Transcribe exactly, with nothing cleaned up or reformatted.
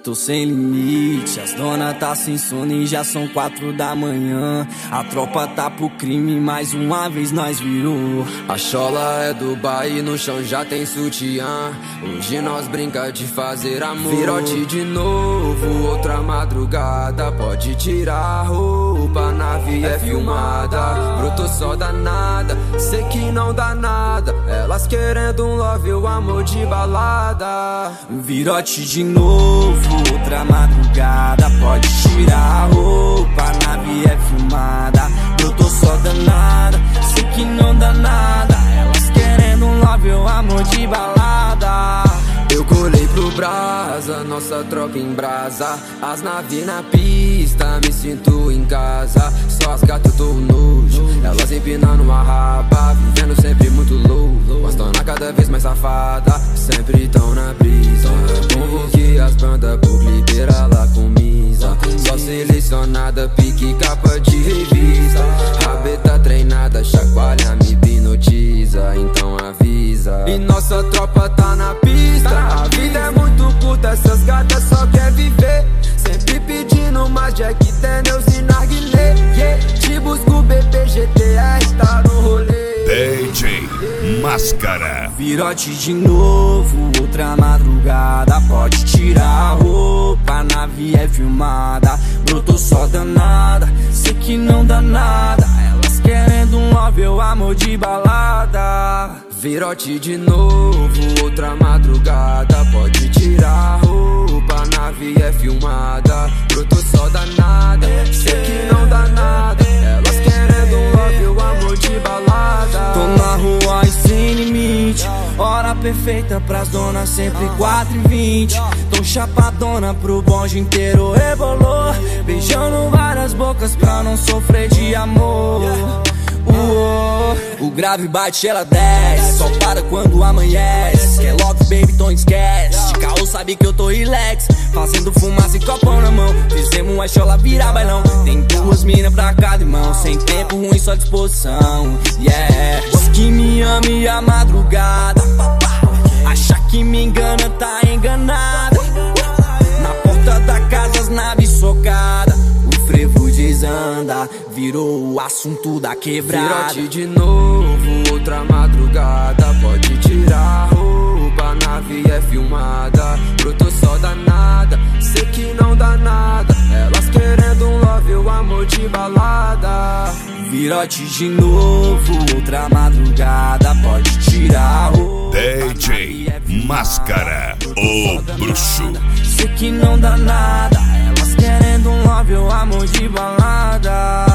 tô sem limite. As dona tá sem sono e já são quatro da manhã. A tropa tá pro crime, mais uma vez nós virou. A chola é do baile, no chão já tem sutiã. Hoje nós brinca de fazer amor. Virote de novo, outra madrugada. Pode tirar a roupa, a nave é filmada. Brotou só danada, sei que não dá nada. Elas querendo um love, o amor de balada. Virote de novo, outra madrugada. Pode tirar a roupa, a nave é filmada. Brotou só danada, sei que não dá nada. Elas querendo um love, o amor de balada. Eu colei pro brasa, nossa tropa em brasa. As naves na pista, me sinto em casa. Só as gatas eu tô nojo, elas empinando a raba. Vivendo sempre muito louco, mas tão na cada vez mais safada. Sempre tão na brisa, convoquei as bandas por liberar lá com misa. Só selecionada, pique capa de revista. Rabeta treinada, chacoalha, me hipnotiza. Então avisa. E nossa tropa tá na pista. A vida é muito curta, essas gatas só quer viver. Sempre pedindo mais Jack Daniels e narguilé, yeah. Te busco B B G T R, tá no rolê. D J Máscara. Virote de novo, outra madrugada. Pode tirar a roupa, a nave é filmada. Brotou só danada, sei que não dá nada. Elas querendo um love, o amor de balada. Virote de novo, outra madrugada. Pode tirar a roupa, a nave é filmada. Brotou só danada, sei que não dá nada. Elas querendo um love, o amor de balada. Tô na rua e sem limite, hora perfeita pras donas, sempre quatro e vinte. Tô chapadona pro bonde inteiro rebolou. Beijando várias bocas pra não sofrer de amor. Uou, o grave bate, ela desce, só para quando amanhece. Quer love, baby, então esquece. De carro sabe que eu tô relax, fazendo fumaça e copão na mão. Fizemos uma chola virar bailão. Tem duas minas pra cada irmão, sem tempo ruim, só disposição. Yeah, diz que me ama e a madrugada. Acha que me engana, tá enganada. Na porta da casa as naves socadas. O frevo desanda, virou o assunto da quebrada. Virote de novo, outra madrugada. Pode tirar a roupa, a nave é filmada. Brotou só danada, sei que não dá nada. Elas querendo um love, o amor de balada. Virote de novo, outra madrugada. Pode tirar a roupa, D J Máscara, o bruxo. sei que não dá nada. Elas querendo um love, o amor de balada.